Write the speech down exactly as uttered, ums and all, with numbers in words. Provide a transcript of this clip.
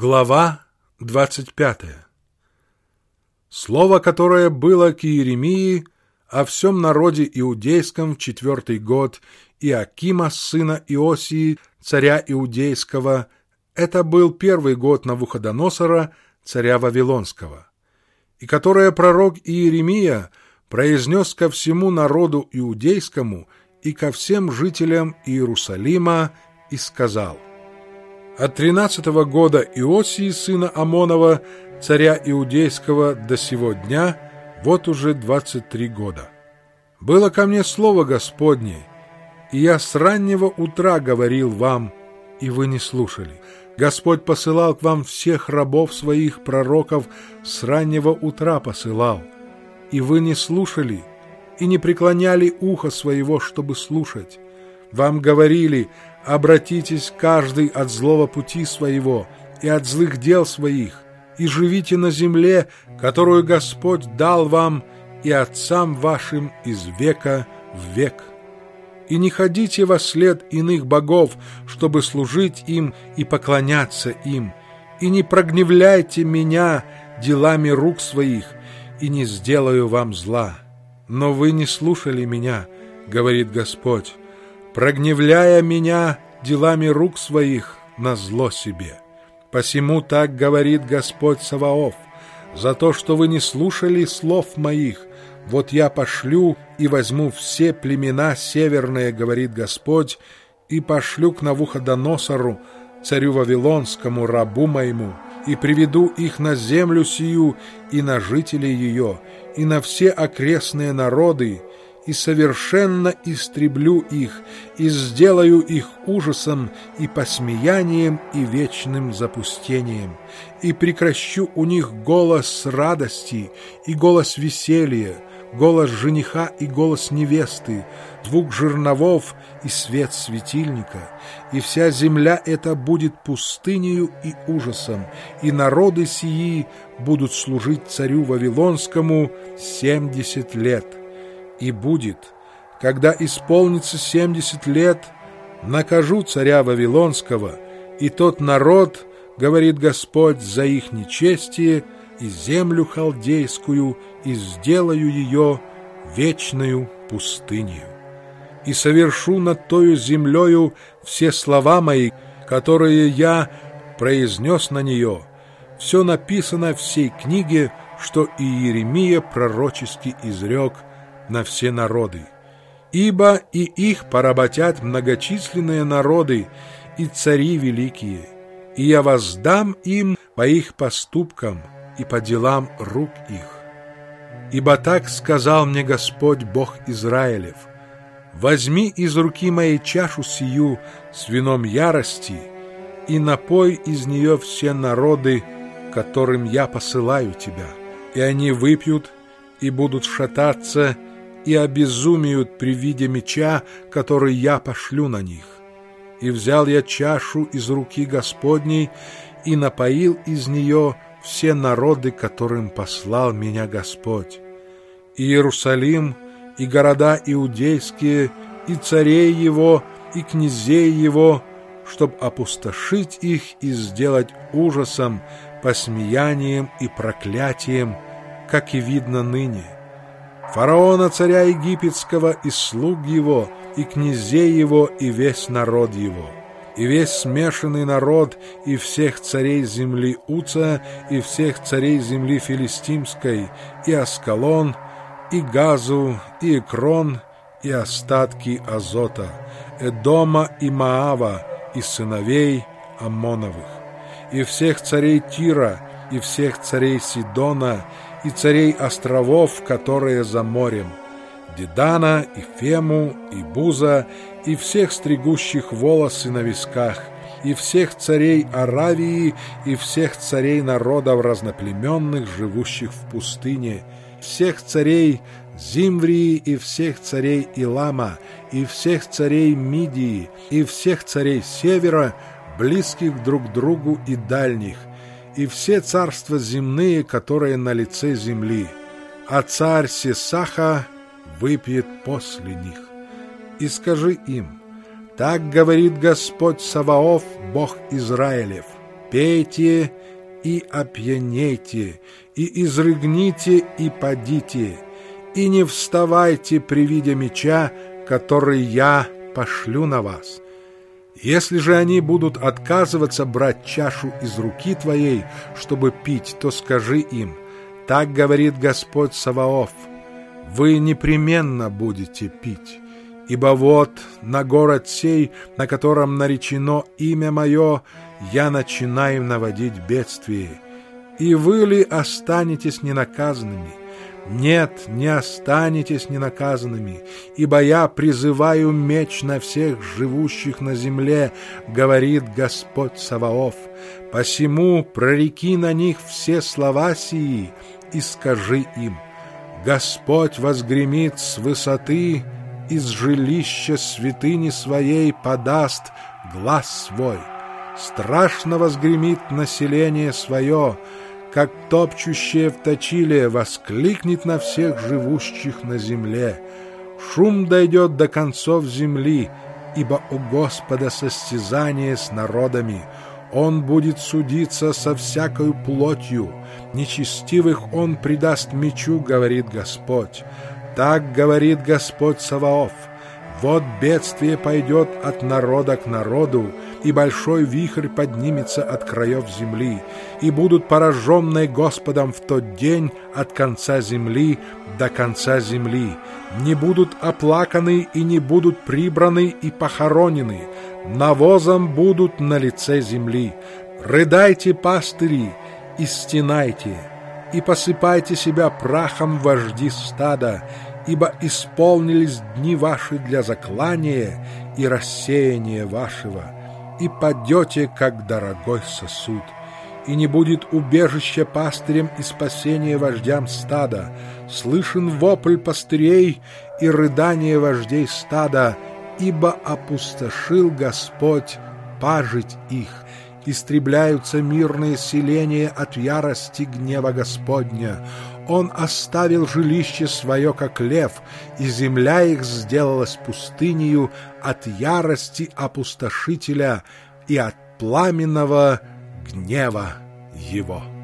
Глава двадцать пятая. Слово, которое было к Иеремии о всем народе иудейском в четвертый год Иоакима, сына Иосии, царя иудейского, это был первый год Навуходоносора, царя Вавилонского, и которое пророк Иеремия произнес ко всему народу иудейскому и ко всем жителям Иерусалима и сказал: от тринадцатого года Иосии, сына Амонова, царя Иудейского, до сего дня, вот уже двадцать три года. Было ко мне слово Господне, и я с раннего утра говорил вам, и вы не слушали. Господь посылал к вам всех рабов своих пророков, с раннего утра посылал, и вы не слушали, и не преклоняли ухо своего, чтобы слушать. Вам говорили: обратитесь каждый от злого пути своего и от злых дел своих, и живите на земле, которую Господь дал вам и отцам вашим из века в век. И не ходите во след иных богов, чтобы служить им и поклоняться им, и не прогневляйте меня делами рук своих, и не сделаю вам зла. Но вы не слушали меня, говорит Господь, прогневляя меня делами рук своих назло себе. Посему так говорит Господь Саваоф: за то, что вы не слушали слов моих, вот я пошлю и возьму все племена северные, говорит Господь, и пошлю к Навуходоносору, царю Вавилонскому, рабу моему, и приведу их на землю сию и на жителей ее, и на все окрестные народы, и совершенно истреблю их, и сделаю их ужасом и посмеянием и вечным запустением, и прекращу у них голос радости и голос веселья, голос жениха и голос невесты, звук жерновов и свет светильника, и вся земля эта будет пустынею и ужасом, и народы сии будут служить царю Вавилонскому семьдесят лет. И будет, когда исполнится семьдесят лет, накажу царя Вавилонского и тот народ, говорит Господь, за их нечестие, и землю халдейскую, и сделаю ее вечною пустынью. И совершу над тою землею все слова мои, которые я произнес на нее. Все написано в сей книге, что Иеремия пророчески изрек на все народы. Ибо и их поработят многочисленные народы и цари великие, и я воздам им по их поступкам и по делам рук их. Ибо так сказал мне Господь Бог Израилев: возьми из руки моей чашу сию с вином ярости и напой из нее все народы, которым я посылаю тебя, и они выпьют и будут шататься и обезумеют при виде меча, который я пошлю на них. И взял я чашу из руки Господней и напоил из нее все народы, которым послал меня Господь. И Иерусалим, и города иудейские, и царей его, и князей его, чтоб опустошить их и сделать ужасом, посмеянием и проклятием, как и видно ныне. Фараона, царя египетского, и слуг его, и князей его, и весь народ его, и весь смешанный народ, и всех царей земли Уца, и всех царей земли Филистимской, и Аскалон, и Газу, и Экрон, и остатки Азота, Эдома и Маава, и сыновей Аммоновых, и всех царей Тира, и всех царей Сидона, и царей островов, которые за морем, Дедана, и Фему, и Буза, и всех стригущих волосы на висках, и всех царей Аравии, и всех царей народов разноплеменных, живущих в пустыне, всех царей Зимврии, и всех царей Илама, и всех царей Мидии, и всех царей севера, близких друг к другу и дальних, и все царства земные, которые на лице земли, а царь Сесаха выпьет после них. И скажи им: так говорит Господь Саваоф, Бог Израилев: пейте и опьянейте, и изрыгните и падите, и не вставайте при виде меча, который я пошлю на вас. Если же они будут отказываться брать чашу из руки твоей, чтобы пить, то скажи им: так говорит Господь Саваоф, вы непременно будете пить. Ибо вот на город сей, на котором наречено имя мое, я начинаю наводить бедствие. И вы ли останетесь ненаказанными? Нет, не останетесь ненаказанными, ибо я призываю меч на всех живущих на земле, говорит Господь Саваоф. Посему прореки на них все слова сии и скажи им: Господь возгремит с высоты, из жилища святыни своей подаст глас свой. Страшно возгремит население свое, как топчущее в точиле воскликнет на всех живущих на земле. Шум дойдет до концов земли, ибо у Господа состязание с народами. Он будет судиться со всякою плотью, нечестивых Он предаст мечу, говорит Господь. Так говорит Господь Саваоф: вот бедствие пойдет от народа к народу, и большой вихрь поднимется от краев земли, и будут пораженные Господом в тот день от конца земли до конца земли. Не будут оплаканы и не будут прибраны и похоронены, навозом будут на лице земли. Рыдайте, пастыри, и стенайте, и посыпайте себя прахом, вожди стада, ибо исполнились дни ваши для заклания и рассеяния вашего, и падете, как дорогой сосуд. И не будет убежища пастырям и спасения вождям стада. Слышен вопль пастырей и рыдание вождей стада, ибо опустошил Господь пажить их. Истребляются мирные селения от ярости гнева Господня. Он оставил жилище свое, как лев, и земля их сделалась пустынею от ярости опустошителя и от пламенного гнева его.